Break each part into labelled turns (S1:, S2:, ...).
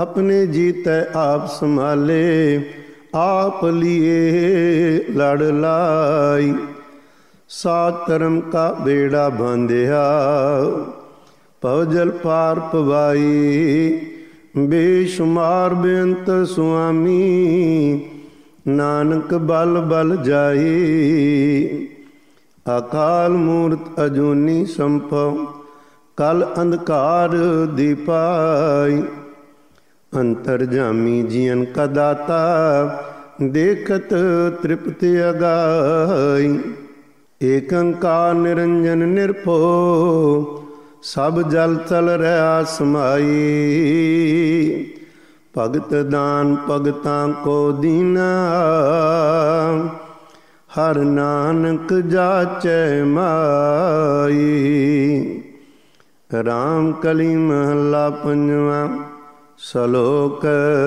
S1: अपने जीतै आप संभाले, आप लिए लड़ लाई। सात धर्म का बेड़ा बांधिया, भवजल पार पवाई। बेशुमार बेअंत सुआमी, नानक बल बल जाई। अकाल मूर्त अजूनी संभव, कल अंधकार दीपाई। अंतर्जामी जियन का दाता, देखत तृप्ति अगाई। एक अंकार निरंजन निरभो, सब जल तल रहा समाई। भगत दान भगतां को दीना, हर नानक जाचै माई। राम कली महला पंजवा सलोक।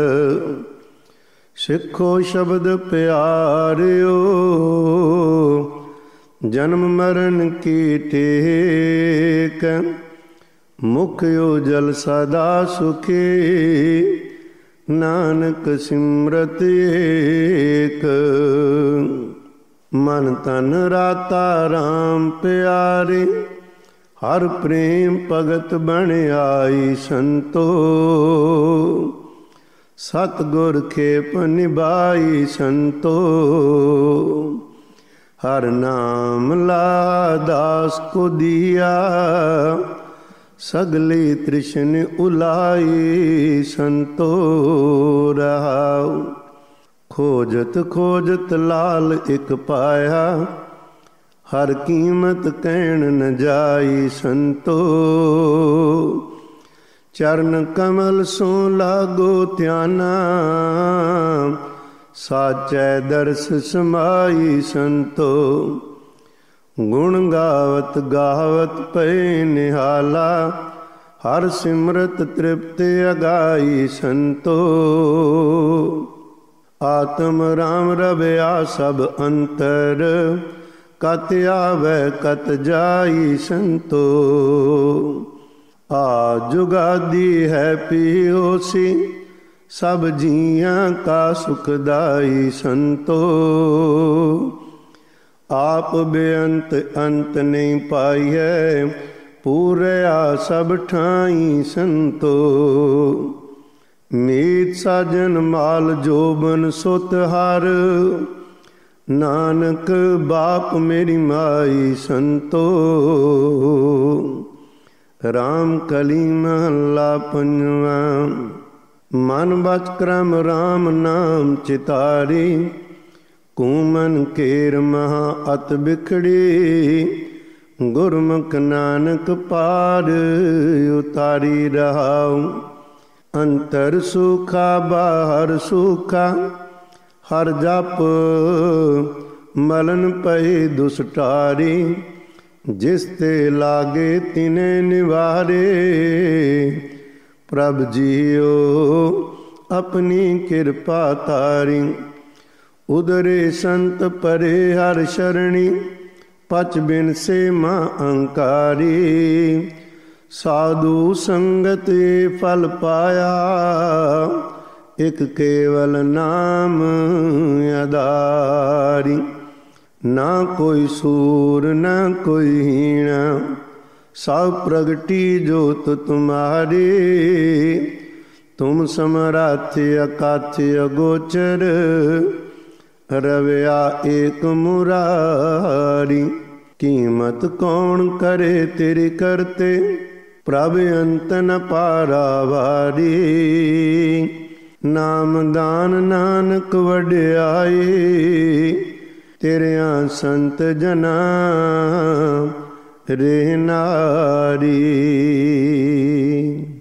S1: सिखो शब्द प्यारियो, जन्म मरण की टेक। मुख उजल सदा सुखी, नानक सिमरत एक। मन तन राता राम प्यारे, हर प्रेम भगत बन आई संतो। सतगुर खेप निभाई संतो, हर नाम ला दास को दिया। सगली तृष्ण उलाई संतो रहाओ। खोजत खोजत लाल एक पाया, हर कीमत कहन न जाई संतो। चरण कमल सो लागो ध्याना, साचै दर्श समाई संतो। गुण गावत गावत पै निहाला, हर सिमरत तृप्ति अगाई संतो। आत्म राम रवया सब अंतर, कत आवे कत जाई संतो। आ जुगादी है पियोसी, सब जियां का सुखदाई संतो। आप बेअंत अंत नहीं पाइए, पूरया सब ठाई संतो। मीत साजन माल जोबन सुत हर, नानक बाप मेरी माई संतो। राम कली महला पंजवा। मन बच क्रम राम नाम चितारी, कूमन केर महा अत बिखड़ी। गुरमुख नानक पार उतारी रहाऊ। अंतर सूखा बाहर सूखा, हर जप मलन पई दुसटारी। जिस ते लागे तिने निवारे, प्रभ जियो अपनी कृपा तारी। उदरे संत परे हर शरणी, पच बिन से माँ अंकारी। साधु संगत फल पाया, एक केवल नाम आधारी। ना कोई सूर ना कोई हीणा, सब प्रगटी जोत तुम्हारी। तुम समराथ्य अकाथ्य अगोचर, रवया एक मुरारी। कीमत कौन करे तेरी करते, प्रभ अंत न पारावारी। नाम दान नानक वड्याई, तेरिया संत जना रे नारी।